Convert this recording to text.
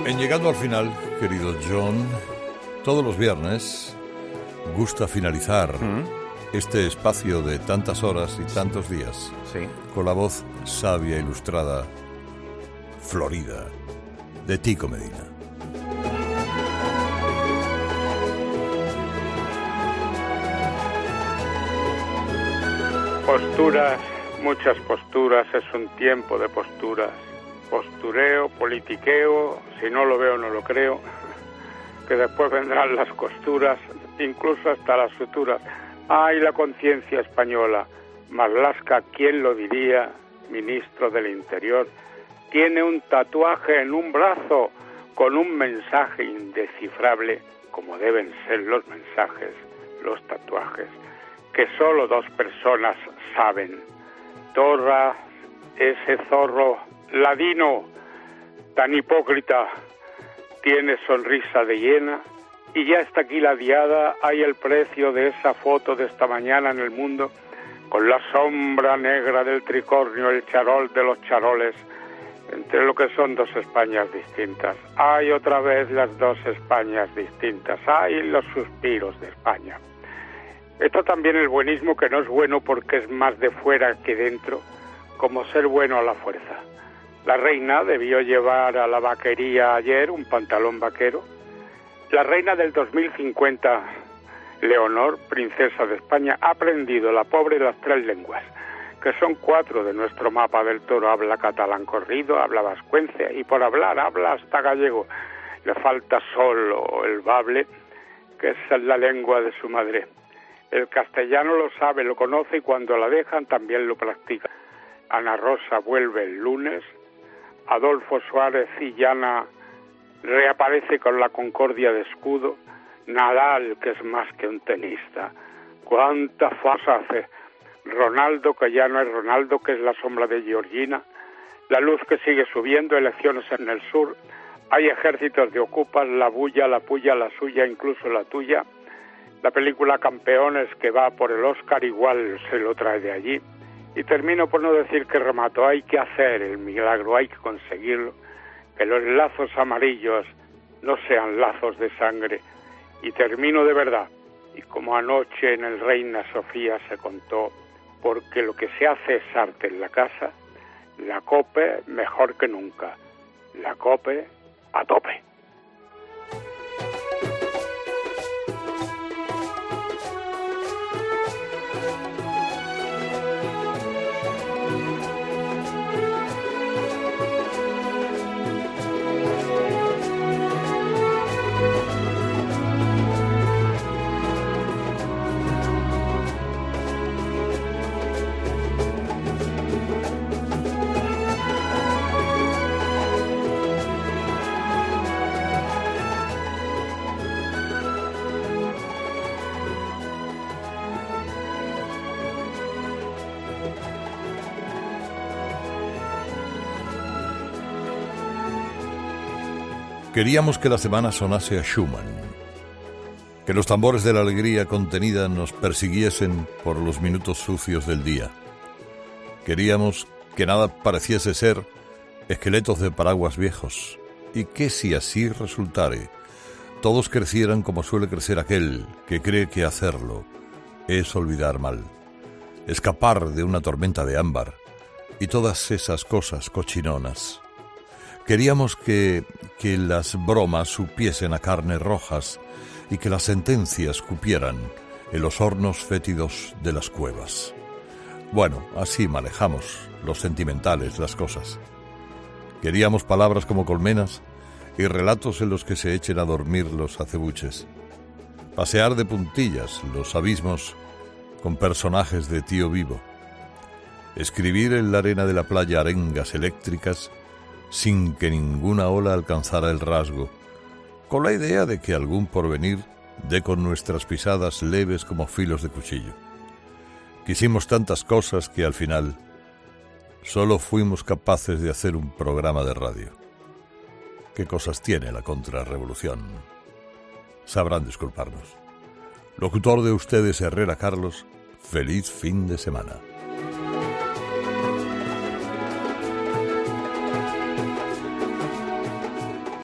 En Llegando al Final, querido John, todos los viernes gusta finalizar este espacio de tantas horas y tantos días con la voz sabia, ilustrada, florida de Tico Medina. Posturas, muchas posturas, es un tiempo de posturas. Postureo, politiqueo, si no lo veo no lo creo, que después vendrán las costuras, incluso hasta las suturas. ¡Ay, la conciencia española! Marlaska, ¿quién lo diría? Ministro del Interior, tiene un tatuaje en un brazo con un mensaje indescifrable, como deben ser los mensajes, los tatuajes, que solo dos personas saben. Torra, ese zorro ladino, tan hipócrita, tiene sonrisa de hiena, y ya está aquí la diada. Hay el precio de esa foto de esta mañana en El Mundo, con la sombra negra del tricornio, el charol de los charoles, entre lo que son dos Españas distintas. Hay otra vez las dos Españas distintas, hay los suspiros de España. Está también el buenismo, que no es bueno porque es más de fuera que dentro, como ser bueno a la fuerza. La reina debió llevar a la vaquería ayer un pantalón vaquero. La reina del 2050, Leonor, princesa de España, ha aprendido, la pobre, las 3 lenguas, que son 4 de nuestro mapa del toro. Habla catalán corrido, habla vascuence y por hablar habla hasta gallego. Le falta solo el bable, que es la lengua de su madre. El castellano lo sabe, lo conoce y cuando la dejan también lo practica. Ana Rosa vuelve el lunes. Adolfo Suárez Illana reaparece con la concordia de escudo. Nadal, que es más que un tenista. ¡Cuánta farsa hace! Ronaldo, que ya no es Ronaldo, que es la sombra de Georgina. La luz que sigue subiendo, elecciones en el sur. Hay ejércitos de ocupas, la bulla, la puya, la suya, incluso la tuya. La película Campeones, que va por el Oscar, igual se lo trae de allí. Y termino por no decir que remato. Hay que hacer el milagro, hay que conseguirlo, que los lazos amarillos no sean lazos de sangre. Y termino de verdad, y como anoche en el Reina Sofía se contó, porque lo que se hace es arte en la casa, la COPE mejor que nunca, la COPE a tope. Queríamos que la semana sonase a Schumann, que los tambores de la alegría contenida nos persiguiesen por los minutos sucios del día. Queríamos que nada pareciese ser esqueletos de paraguas viejos, y que si así resultare, todos crecieran como suele crecer aquel que cree que hacerlo es olvidar mal, escapar de una tormenta de ámbar y todas esas cosas cochinonas. Queríamos que las bromas supiesen a carnes rojas y que las sentencias cupieran en los hornos fétidos de las cuevas. Bueno, así manejamos los sentimentales las cosas. Queríamos palabras como colmenas y relatos en los que se echen a dormir los acebuches. Pasear de puntillas los abismos con personajes de Tío Vivo. Escribir en la arena de la playa arengas eléctricas sin que ninguna ola alcanzara el rasgo, con la idea de que algún porvenir dé con nuestras pisadas leves como filos de cuchillo. Quisimos tantas cosas que al final solo fuimos capaces de hacer un programa de radio. ¿Qué cosas tiene la contrarrevolución? Sabrán disculparnos. Locutor de ustedes, Herrera Carlos. Feliz fin de semana.